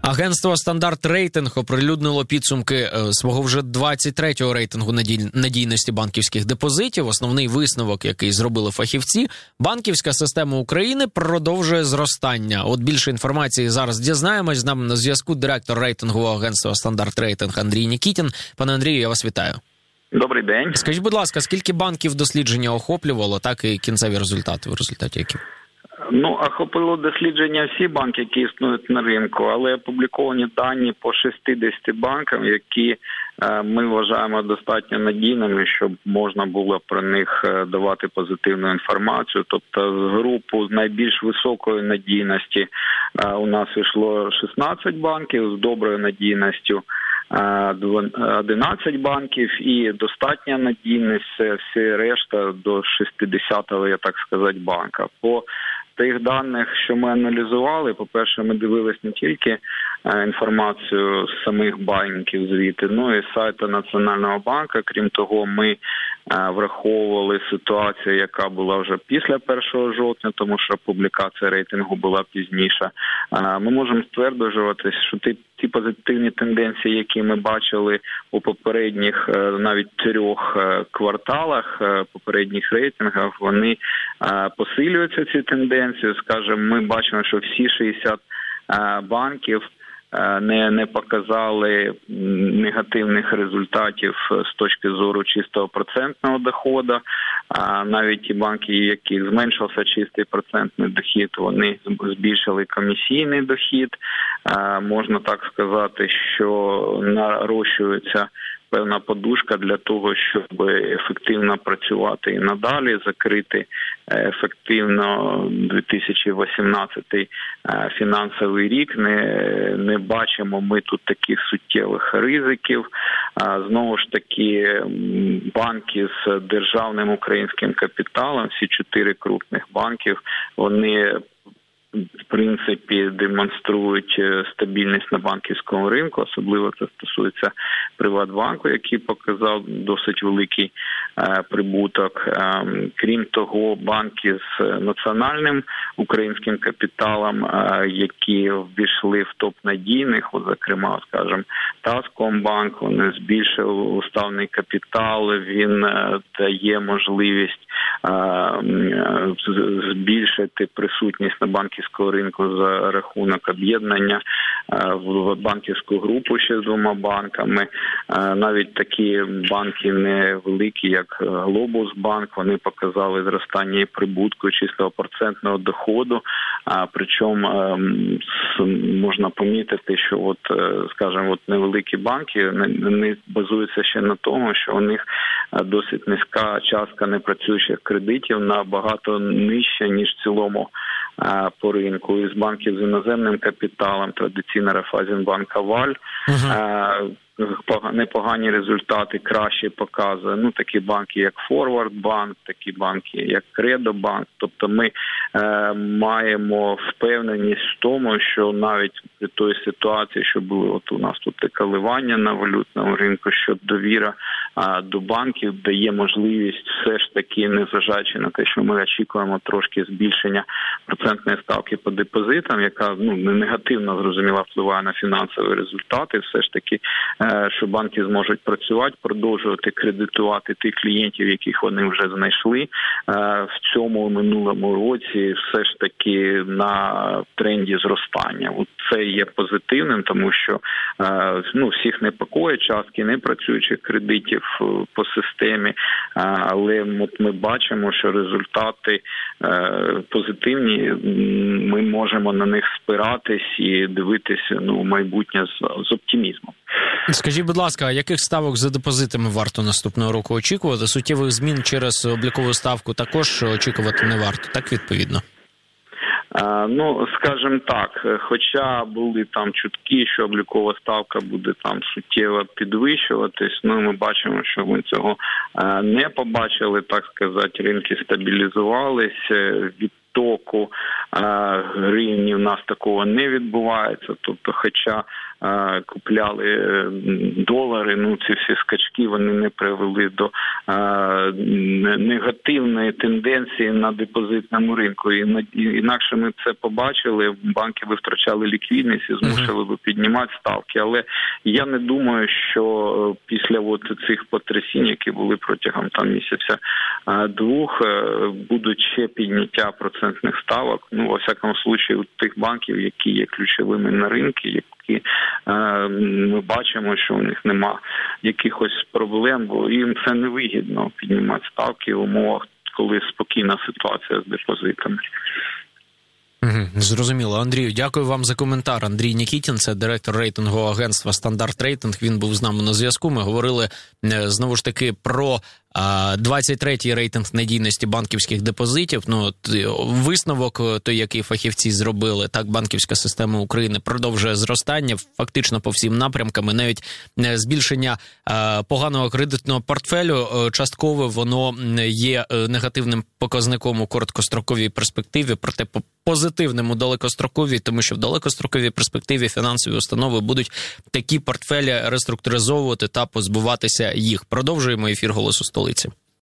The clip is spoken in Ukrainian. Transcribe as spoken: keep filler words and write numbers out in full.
Агентство «Стандарт Рейтинг» оприлюднило підсумки свого вже двадцять третього рейтингу надійності банківських депозитів. Основний висновок, який зробили фахівці, банківська система України продовжує зростання. От більше інформації зараз дізнаємось. З нами на зв'язку директор рейтингового агентства «Стандарт Рейтинг» Андрій Нікітін. Пане Андрію, я вас вітаю. Добрий день. Скажіть, будь ласка, скільки банків дослідження охоплювало, так і кінцеві результати, в результаті які? Ну, охопило дослідження всі банки, які існують на ринку, але опубліковані дані по шістдесяти банкам, які е, ми вважаємо достатньо надійними, щоб можна було про них давати позитивну інформацію. Тобто з групу найбільш високої надійності е, у нас йшло шістнадцять банків, з доброю надійністю одинадцять банків і достатня надійність – це всі решта до шістдесятого, я так сказати, банка. По тих даних, що ми аналізували, по-перше, ми дивились не тільки інформацію з самих банків звідти, ну і з сайту Національного банку. Крім того, ми враховували ситуацію, яка була вже після першого жовтня, тому що публікація рейтингу була пізніше. Ми можемо стверджувати, що ті, ті позитивні тенденції, які ми бачили у попередніх навіть трьох кварталах попередніх рейтингів, вони посилюються, ці тенденції. Скажімо, ми бачимо, що всі шістдесят банків не, не показали негативних результатів з точки зору чистого процентного доходу. А навіть ті банки, які зменшився чистий процентний дохід, вони збільшили комісійний дохід. А, можна так сказати, що нарощується певна подушка для того, щоб ефективно працювати і надалі, закрити ефективно дві тисячі вісімнадцятий фінансовий рік. Не, не бачимо ми тут таких суттєвих ризиків. Знову ж таки, банки з державним українським капіталом, всі чотири крупних банків, вони в принципі демонструють стабільність на банківському ринку, особливо це стосується Приватбанку, який показав досить великий е, прибуток. Е, крім того, банки з національним українським капіталом, е, які ввійшли в топ надійних, от, зокрема, скажімо, Таскомбанк, вони збільшили уставний капітал, він е, дає можливість е, збільшити присутність на банківському ринку за рахунок об'єднання в банківську групу ще з двома банками. Навіть такі банки невеликі, як Глобусбанк, вони показали зростання прибутку чистого процентного доходу. Причому можна помітити, що от, скажімо, от невеликі банки не базуються ще на тому, що у них досить низька частка непрацюючих кредитів, набагато нижча, ніж в цілому по ринку. Із банків з іноземним капіталом, традиційно Райфайзенбанк, Аваль, uh-huh. непогані результати, краще показує. Ну, такі банки, як Форвардбанк, такі банки, як Кредобанк. Тобто ми е, маємо впевненість в тому, що навіть при той ситуації, що були от у нас тут коливання на валютному ринку, що довіра е, до банків дає можливість все ж таки, незважаючи на те, що ми очікуємо трошки збільшення процентної ставки по депозитам, яка ну, негативно, зрозуміло, впливає на фінансові результати, все ж таки що банки зможуть працювати, продовжувати кредитувати тих клієнтів, яких вони вже знайшли. В цьому минулому році все ж таки на тренді зростання. Це є позитивним, тому що ну, всіх непокоїть частки непрацюючих кредитів по системі, але от ми бачимо, що результати позитивні, ми можемо на них спиратись і дивитися ну, майбутнє з, з оптимізмом. Скажіть, будь ласка, яких ставок за депозитами варто наступного року очікувати? Суттєвих змін через облікову ставку також очікувати не варто, так відповідно? Ну, скажімо так, хоча були там чутки, що облікова ставка буде там суттєво підвищуватись, ну, ми бачимо, що ми цього не побачили, так сказати, ринки стабілізувалися, від відтоку гривні в нас такого не відбувається. Тобто, хоча купляли долари, ну ці всі скачки, вони не привели до негативної тенденції на депозитному ринку. І інакше ми це побачили, банки би втрачали ліквідність і змушили би піднімати ставки. Але я не думаю, що після от цих потрясінь, які були протягом там місяця двох, будуть ще підняття процентних ставок. Ну, во всякому случаї, у тих банків, які є ключовими на ринку, які ми бачимо, що у них нема якихось проблем, бо їм це невигідно піднімати ставки в умовах, коли спокійна ситуація з депозитами. Угу, зрозуміло. Андрію, дякую вам за коментар. Андрій Нікітін, це директор рейтингового агентства «Стандарт Рейтинг». Він був з нами на зв'язку. Ми говорили знову ж таки про двадцять третій рейтинг надійності банківських депозитів. Ну, висновок, той, який фахівці зробили, так, банківська система України продовжує зростання фактично по всім напрямкам. І навіть збільшення поганого кредитного портфелю частково воно є негативним показником у короткостроковій перспективі, проте по позитивним у далекостроковій, тому що в далекостроковій перспективі фінансові установи будуть такі портфелі реструктуризовувати та позбуватися їх. Продовжуємо ефір «Голосу столиці».